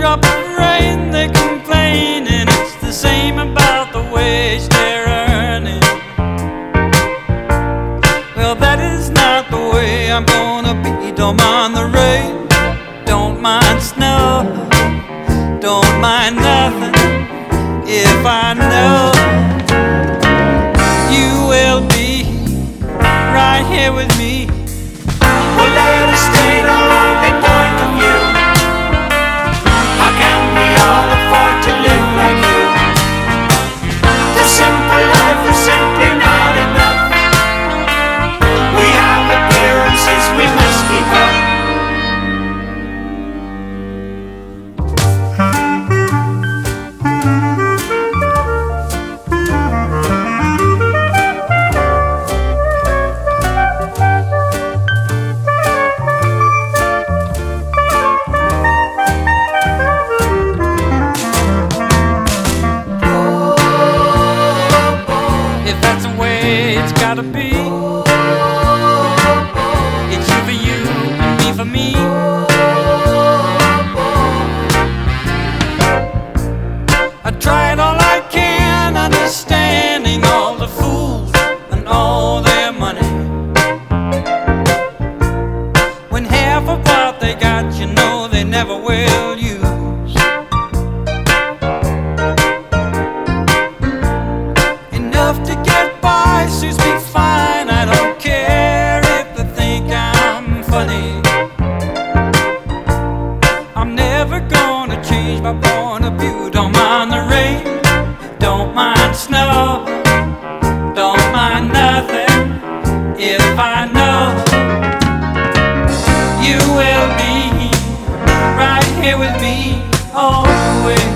drop of rain they complain, and it's the same about the wage they're earning. Well, that is not the way I'm gonna be. Don't mind the rain, don't mind snow, don't mind nothing if I know you will be right here with me. Well, let us state our only point of view. How can we all afford to live like you? The simple life is simply not enough. We have appearances we must keep up. If that's the way it's gotta be, it's you for you and me for me. I tried all I can, understanding all the fools and all their money. When half of what they got, you know they never will use. Enough to get by suits me fine. I don't care if they think I'm funny. I'm never gonna change my point of view. Don't mind the rain, don't mind snow, don't mind nothing if I know you will be right here with me always.